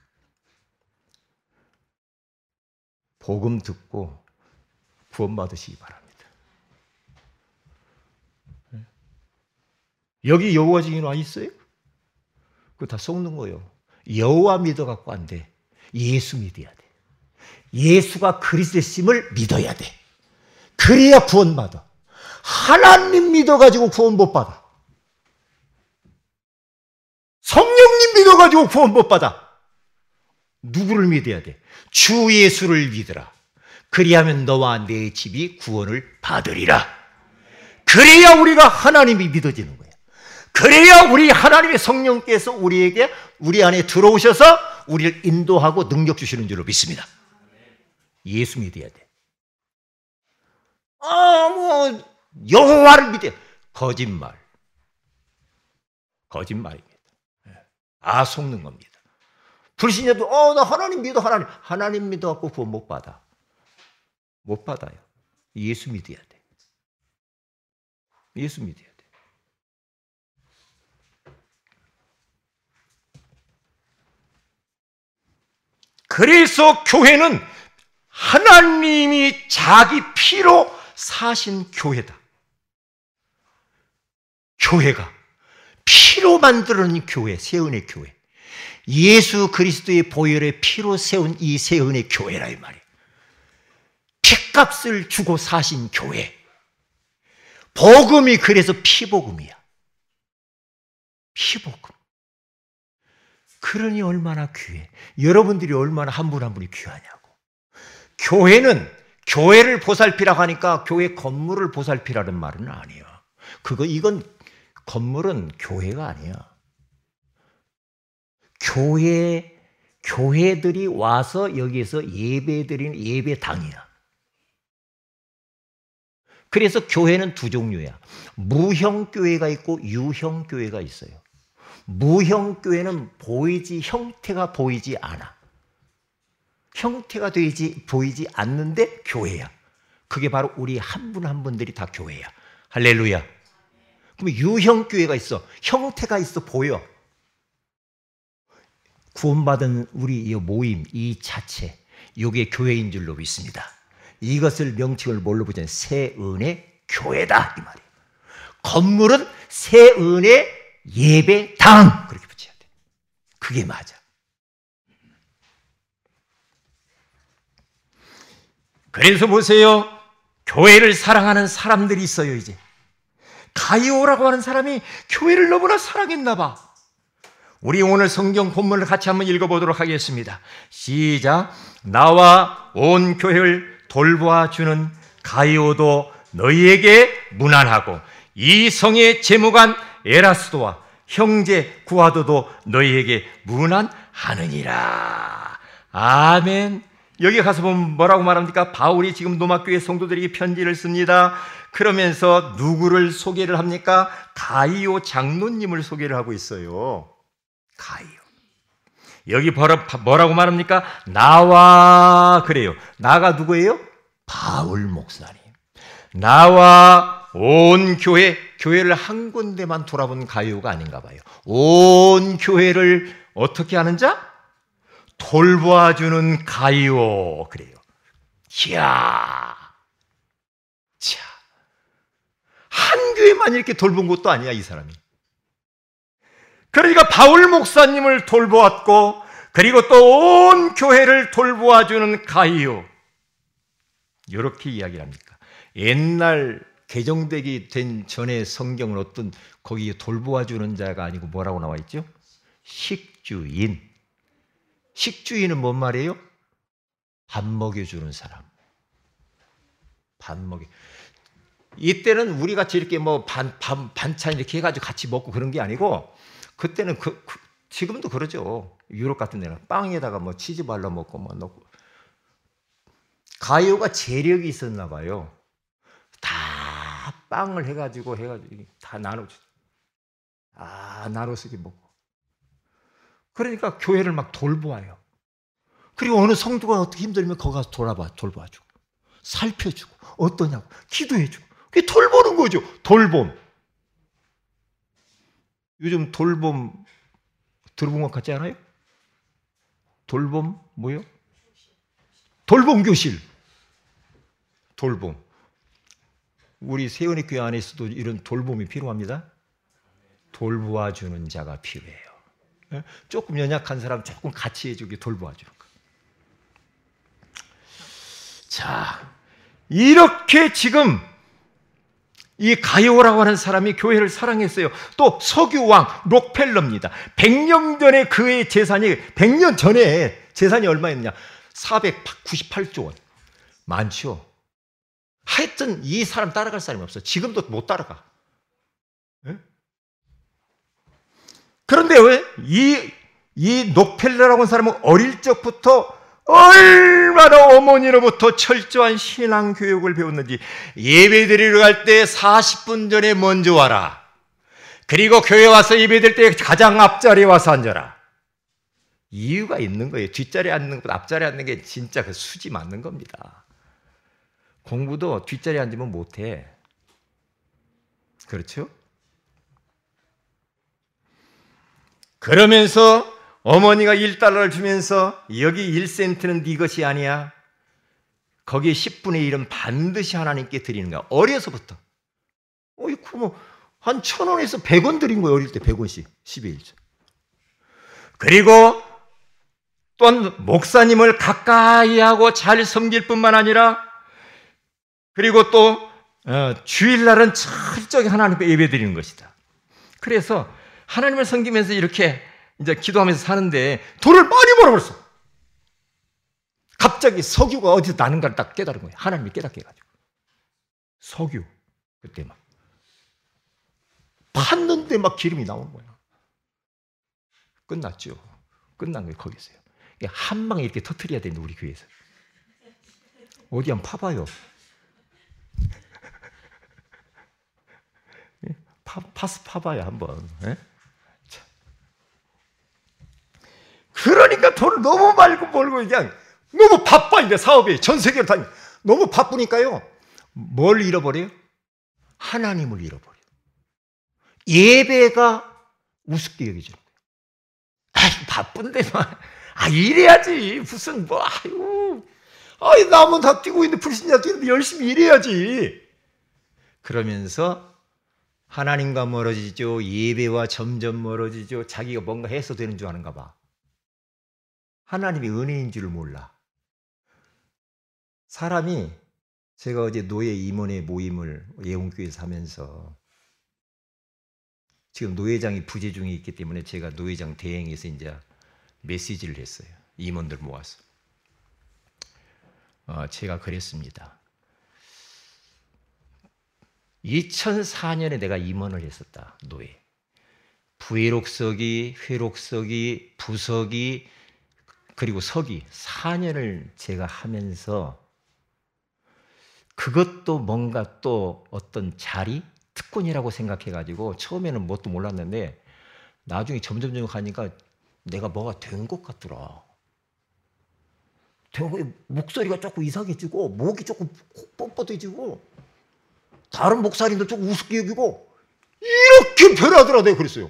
복음 듣고 구원받으시기 바랍니다. 여기 여호와 증인 와 있어요? 그거 다 속는 거예요. 여호와 믿어갖고 안 돼. 예수 믿어야 돼. 예수가 그리스도심을 믿어야 돼. 그래야 구원받아. 하나님 믿어가지고 구원 못 받아. 성령님 믿어가지고 구원 못 받아. 누구를 믿어야 돼? 주 예수를 믿으라. 그리하면 너와 내 집이 구원을 받으리라. 그래야 우리가 하나님이 믿어지는 거야. 그래야 우리 하나님의 성령께서 우리 안에 들어오셔서 우리를 인도하고 능력 주시는 줄로 믿습니다. 예수 믿어야 돼. 여호와를 믿어야 돼. 거짓말입니다. 속는 겁니다. 불신자도 나 하나님 믿어. 하나님 믿어갖고 구원 못 받아. 못 받아요. 예수 믿어야 돼. 예수 믿어야 돼. 그래서 교회는 하나님이 자기 피로 사신 교회다. 교회가 피로 만드는 교회, 세운의 교회. 예수 그리스도의 보혈의 피로 세운 이 세운의 교회라 이 말이에요. 피값을 주고 사신 교회. 복음이 그래서 피복음이야. 피복음. 그러니 얼마나 귀해. 여러분들이 얼마나 한 분 한 분이 귀하냐고. 교회는 교회를 보살피라고 하니까 교회 건물을 보살피라는 말은 아니에요. 이건 건물은 교회가 아니야. 교회들이 와서 여기에서 예배드리는 예배당이야. 그래서 교회는 두 종류야. 무형교회가 있고 유형교회가 있어요. 무형교회는 형태가 보이지 않아. 형태가 보이지 않는데 교회야. 그게 바로 우리 한 분 한 분들이 다 교회야. 할렐루야. 그럼 유형교회가 있어. 형태가 있어 보여. 구원받은 우리 이 모임, 이 자체, 이게 교회인 줄로 믿습니다. 이것을 명칭을 뭘로 보자면 새은혜 교회다 이 말이에요. 건물은 새은혜 예배당 그렇게 붙여야 돼. 그게 맞아. 그래서 보세요. 교회를 사랑하는 사람들이 있어요. 이제 가이오라고 하는 사람이 교회를 너무나 사랑했나 봐. 우리 오늘 성경 본문을 같이 한번 읽어보도록 하겠습니다. 시작. 나와 온 교회를 돌보아주는 가이오도 너희에게 문안하고 이 성의 재무관 에라스도와 형제 구아도도 너희에게 문안하느니라. 아멘. 여기 가서 보면 뭐라고 말합니까? 바울이 지금 로마교회 성도들에게 편지를 씁니다. 그러면서 누구를 소개를 합니까? 가이오 장로님을 소개를 하고 있어요. 가이오. 여기 뭐라고 말합니까? 나와 그래요. 나가 누구예요? 바울 목사님. 나와 온 교회를 한 군데만 돌아본 가이오가 아닌가 봐요. 온 교회를 어떻게 하는 자? 돌보아주는 가이오 그래요. 이야, 자, 한 교회만 이렇게 돌본 것도 아니야 이 사람이. 그러니까 바울 목사님을 돌보았고 그리고 또 온 교회를 돌보아주는 가이오. 이렇게 이야기를 합니까? 옛날 개정되기 된 전에 성경은 어떤 거기 돌보아주는 자가 아니고 뭐라고 나와 있죠? 식주인. 식주인은 뭔 말이에요? 밥 먹여주는 사람. 밥 먹여. 이때는 우리 같이 이렇게 뭐 반찬 이렇게 해가지고 같이 먹고 그런 게 아니고 그때는 지금도 그러죠. 유럽 같은 데는 빵에다가 뭐 치즈 발라 먹고 뭐 넣고. 가이오가 재력이 있었나 봐요. 다 빵을 해가지고 다 나눠주죠. 나눠서 이렇게 먹고. 그러니까 교회를 막 돌보아요. 그리고 어느 성도가 어떻게 힘들면 거기 가서 돌봐주고 살펴주고 어떠냐고 기도해주고 그게 돌보는 거죠. 돌봄. 요즘 돌봄 들어본 것 같지 않아요? 돌봄 뭐요? 돌봄 교실. 돌봄. 우리 세연의 교회 안에서도 이런 돌봄이 필요합니다. 돌보아주는 자가 필요해요. 조금 연약한 사람 조금 같이 해주게 돌보아주는 거. 자, 이렇게 지금 이 가이오라고 하는 사람이 교회를 사랑했어요. 또 석유왕 록펠러입니다. 100년 전에 그의 재산이 100년 전에 재산이 얼마였냐? 498조 원. 많죠. 하여튼 이 사람 따라갈 사람이 없어. 지금도 못 따라가. 그런데 왜 이 록펠러라고 하는 사람은 어릴 적부터 얼마나 어머니로부터 철저한 신앙 교육을 배웠는지 예배드리러 갈 때 40분 전에 먼저 와라. 그리고 교회 와서 예배드릴 때 가장 앞자리에 와서 앉아라. 이유가 있는 거예요. 뒷자리에 앉는 것보다 앞자리에 앉는 게 진짜 그 수지 맞는 겁니다. 공부도 뒷자리에 앉으면 못해. 그렇죠? 그러면서 어머니가 1달러를 주면서 여기 1센트는 네 것이 아니야. 거기에 10분의 1은 반드시 하나님께 드리는 거야. 어려서부터. 한 1,000원에서 100원 드린 거예요. 어릴 때 100원씩. 10의 1조. 그리고 또한 목사님을 가까이 하고 잘 섬길 뿐만 아니라 그리고 또 주일날은 철저히 하나님께 예배 드리는 것이다. 그래서 하나님을 섬기면서 이렇게 이제 기도하면서 사는데 돈을 많이 벌어버렸어. 갑자기 석유가 어디서 나는가를 딱 깨달은 거예요. 하나님이 깨닫게 해가지고. 석유. 그때 막. 팠는데 막 기름이 나오는 거야. 끝났죠. 끝난 거예요. 거기서요. 한 방에 이렇게 터뜨려야 되는데 우리 교회에서. 어디 한번 파봐요. 파스 파봐요 한번. 예? 그러니까 돈을 너무 말고 벌고 그냥 너무 바빠. 이제 사업이 전 세계를 다니 너무 바쁘니까요. 뭘 잃어버려요? 하나님을 잃어버려요. 예배가 우습게 여겨지는 거예요. 아, 바쁜데 이래야지. 무슨 남은 다 뛰고 있는데 불신자 뛰는데 열심히 일해야지. 그러면서 하나님과 멀어지죠. 예배와 점점 멀어지죠. 자기가 뭔가 해서 되는 줄 아는가 봐. 하나님이 은혜인 줄 몰라. 사람이, 제가 어제 노예 임원회 모임을 예원교회에서 하면서 지금 노회장이 부재 중에 있기 때문에 제가 노회장 대행해서 이제 메시지를 했어요. 임원들 모아서. 제가 그랬습니다. 2004년에 내가 임원을 했었다. 노예. 부회록서기, 회록서기, 부서기, 그리고 서기 4년을 제가 하면서 그것도 뭔가 또 어떤 자리, 특권이라고 생각해가지고 처음에는 뭣도 몰랐는데 나중에 점점 가니까 내가 뭐가 된 것 같더라. 목소리가 조금 이상해지고 목이 조금 뻣뻣해지고 다른 목사님도 조금 우습게 여기고 이렇게 변하더라. 내가 그랬어요.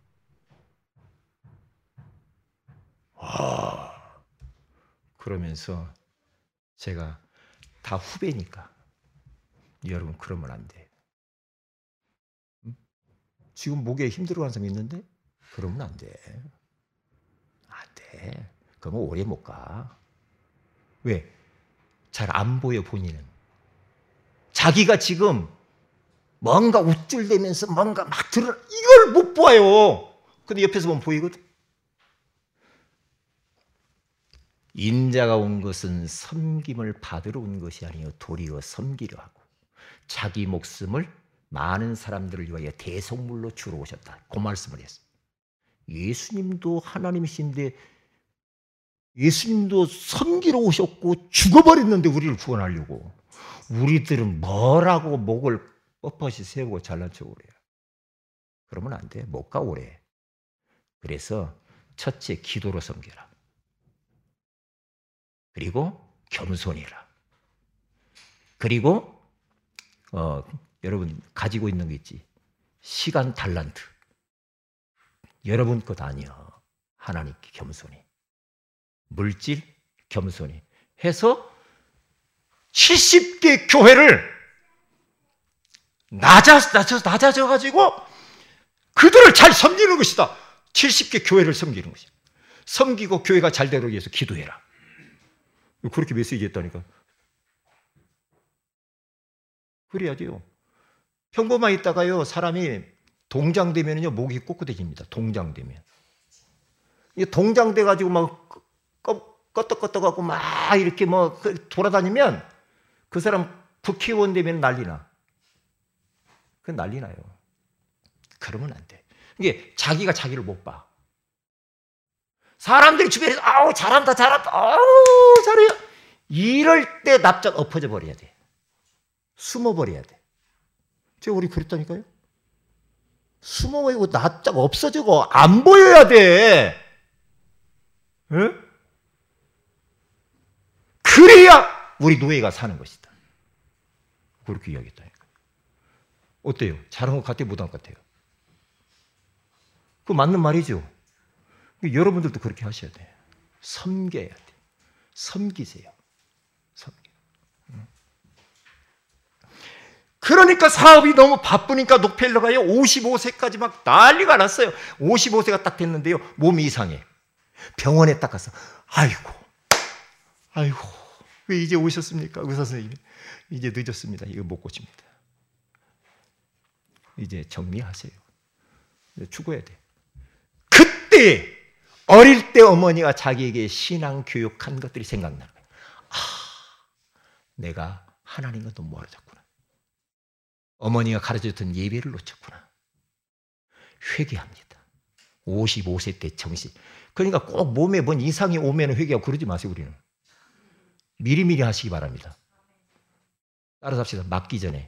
그러면서 제가 다 후배니까 여러분 그러면 안 돼. 지금 목에 힘들어하는 사람 있는데 그러면 안 돼. 안 돼. 그러면 오래 못 가. 왜? 잘 안 보여 본인은. 자기가 지금 뭔가 우쭐대면서 뭔가 막 이걸 못 봐요. 근데 옆에서 보면 보이거든. 인자가 온 것은 섬김을 받으러 온 것이 아니요 도리어 섬기려 하고 자기 목숨을 많은 사람들을 위하여 대속물로 주러 오셨다. 그 말씀을 했어요. 예수님도 하나님이신데 예수님도 섬기러 오셨고 죽어버렸는데 우리를 구원하려고. 우리들은 뭐라고 목을 뻣뻣이 세우고 잘난 척을 해요. 그러면 안 돼. 못 가 오래. 그래서 첫째 기도로 섬겨라. 그리고 겸손해라. 그리고 여러분 가지고 있는 게 있지. 시간 달란트. 여러분 것 아니야. 하나님께 겸손히. 물질 겸손히 해서 70개 교회를 낮아져가지고 그들을 잘 섬기는 것이다. 70개 교회를 섬기는 것이다. 섬기고 교회가 잘 되기 위해서 기도해라. 그렇게 메시지 했다니까. 그래야지요. 평범만 있다가요, 사람이 동장되면요, 목이 꼿꼿해집니다. 동장되면. 이 동장돼가지고 막 껐떡껐떡하고 막 이렇게 뭐 돌아다니면 그 사람 국회의원 되면 난리나. 그 난리 나요. 그러면 안 돼. 이게 자기가 자기를 못 봐. 사람들이 주변에서 아우 잘한다 아우 잘해요. 이럴 때 납작 엎어져 버려야 돼. 숨어버려야 돼. 제가 우리 그랬다니까요. 숨어버리고 납작 없어지고 안 보여야 돼. 응? 그래야 우리 노예가 사는 것이다. 그렇게 이야기했다니까요. 어때요? 잘한 것 같아요? 못한 것 같아요? 그거 맞는 말이죠. 여러분들도 그렇게 하셔야 돼요. 섬겨야 돼요. 섬기세요. 그러니까 사업이 너무 바쁘니까 록펠러가요 55세까지 막 난리가 났어요. 55세가 딱 됐는데요 몸이 이상해. 병원에 딱 가서 아이고 왜 이제 오셨습니까? 의사 선생님 이제 늦었습니다. 이거 못 고칩니다. 이제 정리하세요. 이제 죽어야 돼. 그때 어릴 때 어머니가 자기에게 신앙 교육한 것들이 생각나는 거예요. 내가 하나님과 너무 멀어졌구나. 어머니가 가르쳐줬던 예배를 놓쳤구나. 회개합니다. 55세 때 정신. 그러니까 꼭 몸에 뭔 이상이 오면 회개하고 그러지 마세요. 우리는 미리미리 하시기 바랍니다. 따라서 합시다. 맞기 전에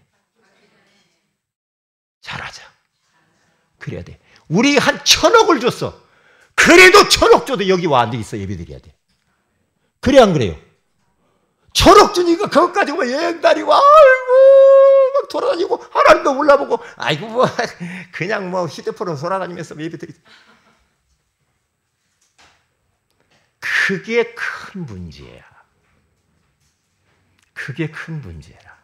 잘하자. 그래야 돼. 우리 한 1,000억을 줬어. 그래도 1,000억 줘도 여기 와 앉아 있어. 예배 드려야 돼. 그래 안 그래요? 1,000억 주니까 그것까지 뭐 여행 다니고 아이고 막 돌아다니고 하나님도 몰라보고 아이고 뭐 그냥 뭐 휴대폰으로 돌아다니면서 예배 드리자. 그게 큰 문제야. 그게 큰 문제라.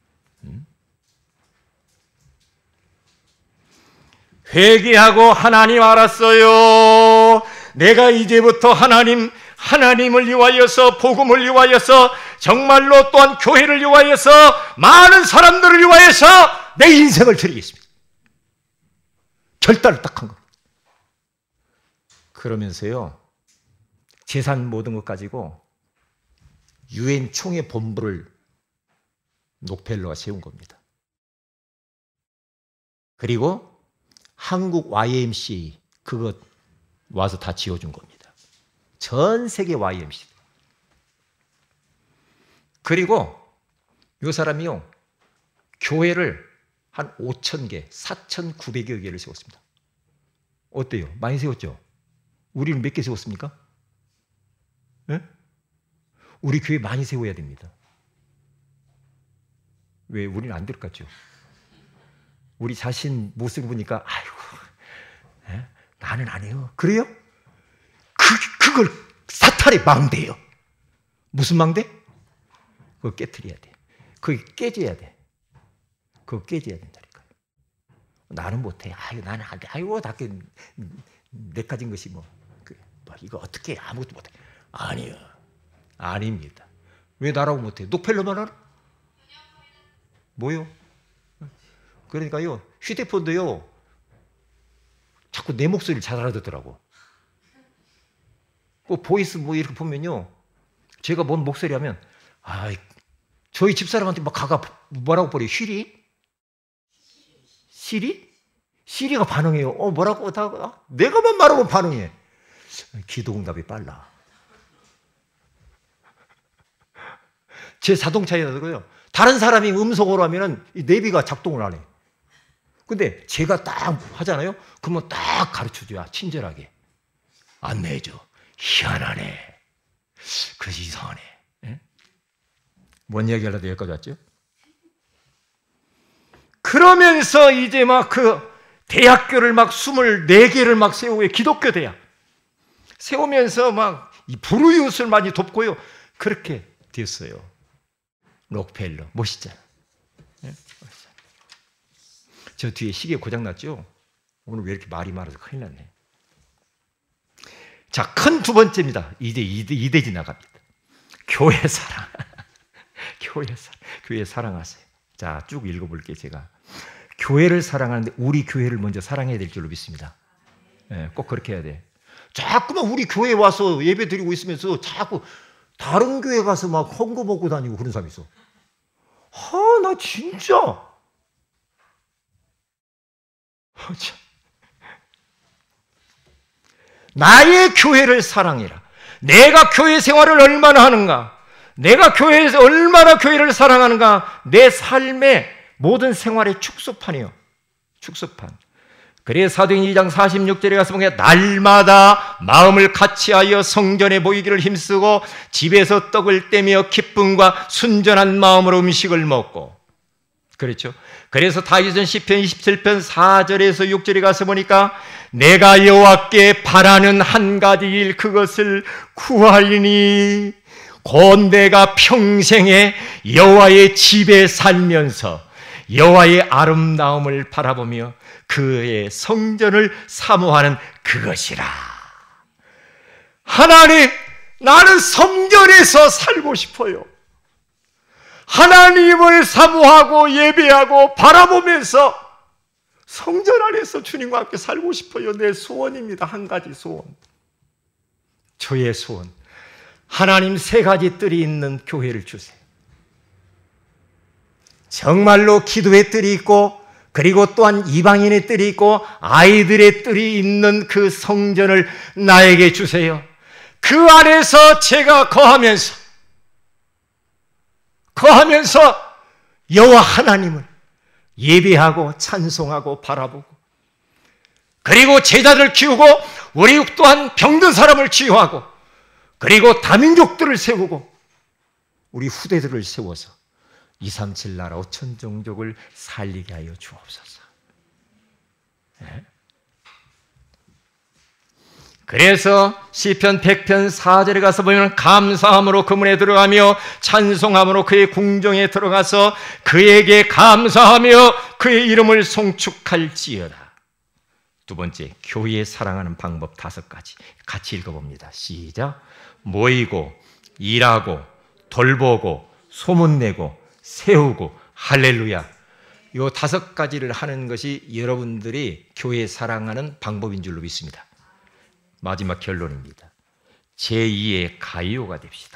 회개하고 하나님 알았어요. 내가 이제부터 하나님을 위하여서 복음을 위하여서 정말로 또한 교회를 위하여서 많은 사람들을 위하여서 내 인생을 드리겠습니다. 결단을 딱 한 겁니다. 그러면서요 재산 모든 것 가지고 유엔 총회 본부를 록펠러가 세운 겁니다. 그리고 한국 YMCA 그것 와서 다 지어준 겁니다. 전 세계 YMCA. 그리고 이 사람이요 교회를 한 5,000개, 4,900여 개를 세웠습니다. 어때요? 많이 세웠죠? 우리는 몇 개 세웠습니까? 네? 우리 교회 많이 세워야 됩니다. 왜? 우리는 안 될 것 같죠? 우리 자신 모습을 보니까 아이고 에? 나는 안 해요. 그래요? 그걸 사탄의 망대예요. 무슨 망대? 그거 깨트려야 돼. 그게 깨져야 돼. 그거 깨져야 된다니까요. 나는 못해. 아이고 나는 안 돼. 아이고 다 내 가진 것이 뭐 이거 어떻게 해? 아무것도 못해. 아니요. 아닙니다. 왜 나라고 못해? 록펠러만 알아? 뭐요? 그러니까요 휴대폰도요 자꾸 내 목소리를 잘 알아듣더라고. 그 보이스 뭐 이렇게 보면요 제가 뭔 목소리 하면 저희 집사람한테 막 가가 뭐라고 버려? 시리가 반응해요. 뭐라고 다 내가만 말하면 반응해. 기도응답이 빨라. 제 자동차에서도요 다른 사람이 음성으로 하면은 이 내비가 작동을 안 해. 근데 제가 딱 하잖아요. 그러면 딱 가르쳐줘야 친절하게 안내해줘. 희한하네. 그것이 이상하네. 예? 뭔 얘기 하려고 여기까지 왔죠? 그러면서 이제 막 그 대학교를 막 24개를 막 세우고 기독교 대학 세우면서 막 이 불우이웃을 많이 돕고요. 그렇게 됐어요. 록펠러 멋있잖아. 예? 저 뒤에 시계 고장 났죠? 오늘 왜 이렇게 말이 많아서 큰일 났네. 자, 큰 두 번째입니다. 이제 2대 지나갑니다. 교회 사랑. 교회 사랑하세요. 자, 쭉 읽어볼게요, 제가. 교회를 사랑하는데 우리 교회를 먼저 사랑해야 될 줄로 믿습니다. 네, 꼭 그렇게 해야 돼. 자꾸만 우리 교회에 와서 예배 드리고 있으면서 자꾸 다른 교회 가서 막 헌금 먹고 다니고 그런 사람이 있어. 나 진짜. 나의 교회를 사랑해라. 내가 교회 생활을 얼마나 하는가? 내가 교회에서 얼마나 교회를 사랑하는가? 내 삶의 모든 생활의 축소판이요. 축소판. 그래서 사도행전 2장 46절에 가서 보면 날마다 마음을 같이하여 성전에 모이기를 힘쓰고 집에서 떡을 떼며 기쁨과 순전한 마음으로 음식을 먹고. 그렇죠. 그래서 다윗은 시편 27편 4절에서 6절에 가서 보니까 내가 여호와께 바라는 한 가지 일 그것을 구하리니 곧 내가 평생에 여호와의 집에 살면서 여호와의 아름다움을 바라보며 그의 성전을 사모하는 그것이라. 하나님, 나는 성전에서 살고 싶어요. 하나님을 사모하고 예배하고 바라보면서 성전 안에서 주님과 함께 살고 싶어요. 내 소원입니다. 한 가지 소원. 저의 소원. 하나님 3가지 뜰이 있는 교회를 주세요. 정말로 기도의 뜰이 있고 그리고 또한 이방인의 뜰이 있고 아이들의 뜰이 있는 그 성전을 나에게 주세요. 그 안에서 제가 거하면서 여호와 하나님을 예배하고 찬송하고 바라보고, 그리고 제자들 키우고 우리 또한 병든 사람을 치유하고, 그리고 다민족들을 세우고 우리 후대들을 세워서 237 나라 5천 종족을 살리게 하여 주옵소서. 네? 그래서 시편 100편 4절에 가서 보면 감사함으로 그 문에 들어가며 찬송함으로 그의 궁정에 들어가서 그에게 감사하며 그의 이름을 송축할지어다. 두 번째, 교회에 사랑하는 방법 5가지 같이 읽어봅니다. 시작. 모이고 일하고 돌보고 소문내고 세우고 할렐루야. 이 5가지를 하는 것이 여러분들이 교회에 사랑하는 방법인 줄로 믿습니다. 마지막 결론입니다. 제2의 가이오가 됩시다.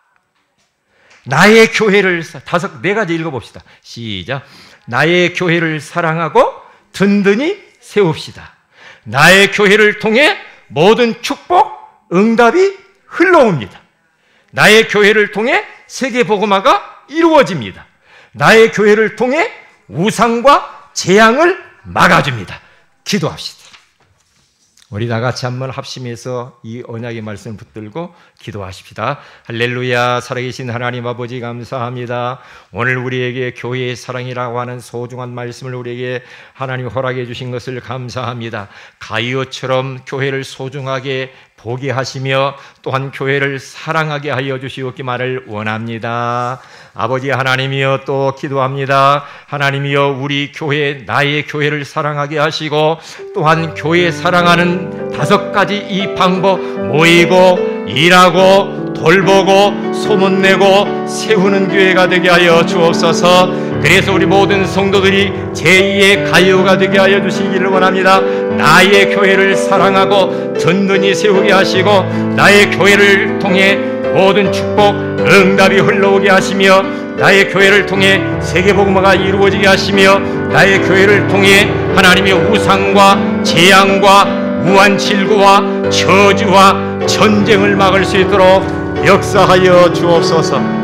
나의 교회를 4가지 읽어봅시다. 시작. 나의 교회를 사랑하고 든든히 세웁시다. 나의 교회를 통해 모든 축복, 응답이 흘러옵니다. 나의 교회를 통해 세계복음화가 이루어집니다. 나의 교회를 통해 우상과 재앙을 막아줍니다. 기도합시다. 우리 다 같이 한번 합심해서 이 언약의 말씀을 붙들고 기도하십시다. 할렐루야. 살아계신 하나님 아버지 감사합니다. 오늘 우리에게 교회의 사랑이라고 하는 소중한 말씀을 우리에게 하나님 허락해 주신 것을 감사합니다. 가이오처럼 교회를 소중하게 보게 하시며 또한 교회를 사랑하게 하여 주시옵기만을 원합니다. 아버지 하나님이여, 또 기도합니다. 하나님이여, 우리 교회, 나의 교회를 사랑하게 하시고 또한 교회 사랑하는 5가지 이 방법, 모이고 일하고 돌보고 소문내고 세우는 교회가 되게 하여 주옵소서. 그래서 우리 모든 성도들이 제2의 가이오가 되게 하여 주시기를 원합니다. 나의 교회를 사랑하고 든든히 세우게 하시고 나의 교회를 통해 모든 축복, 응답이 흘러오게 하시며 나의 교회를 통해 세계복음화가 이루어지게 하시며 나의 교회를 통해 하나님의 우상과 재앙과 무한질고와 저주와 전쟁을 막을 수 있도록 역사하여 주옵소서.